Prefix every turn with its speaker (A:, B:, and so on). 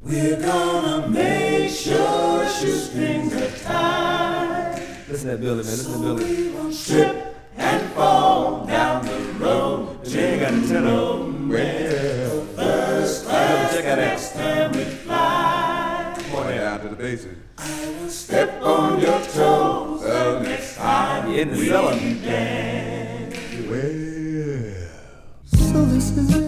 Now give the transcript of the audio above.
A: We're gonna make sure shoestrings are tied.
B: Listen to that Billy, man. Listen to Billy.
A: We won't slip and fall down the road.
B: The man got the tenor.
A: Well, first class
B: Check out
A: next time we fly.
B: Come on down to the bases.
A: I will step on your toes the next time
B: In the
A: we
B: cellar.
A: dance.
B: Well.
A: So this is it.